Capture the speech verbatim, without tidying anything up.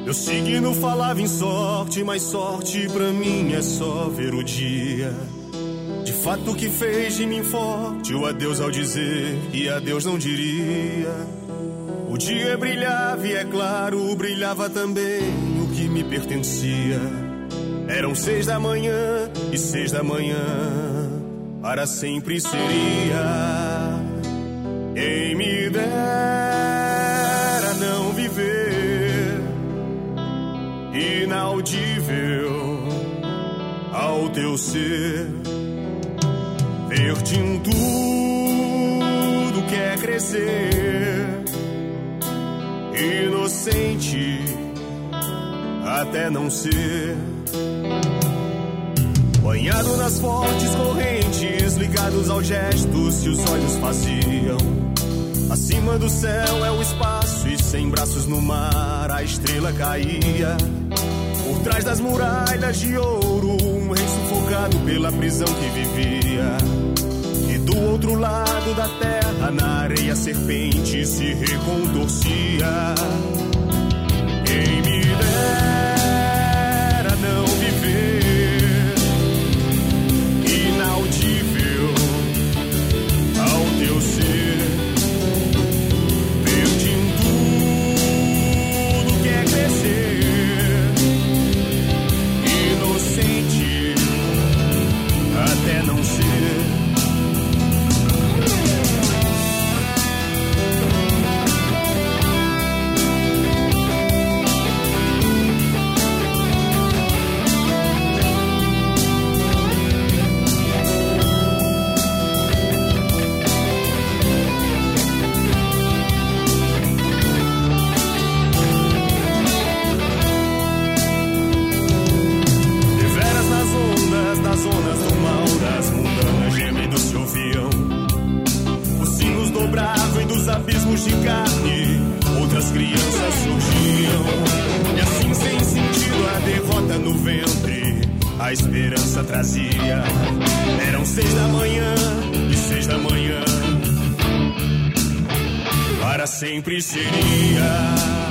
Meu signo falava em sorte, mas sorte pra mim é só ver o dia. De fato que fez de mim forte o adeus ao dizer que adeus não diria. O dia brilhava e é claro, brilhava também o que me pertencia. Eram seis da manhã e seis da manhã para sempre seria. Quem me dera não viver inaudível ao teu ser, ver-te em tudo que é crescer, inocente até não ser, banhado nas fortes correntes, ligados aos gestos que os olhos faziam. Acima do céu é o espaço e sem braços no mar a estrela caía. Por trás das muralhas de ouro, um rei sufocado pela prisão que vivia. E do outro lado da terra, na areia, a serpente se recontorcia. Quem me dera não viver inaudível ao teu ser, ver-te em tudo que é crescer, inocente até não ser. Zonas do mal, das mundanas gemidos se ouviam. Os sinos dobravam e dos abismos de carne outras crianças surgiam. E assim, sem sentido, a derrota no ventre a esperança trazia. Eram seis da manhã e seis da manhã para sempre seria.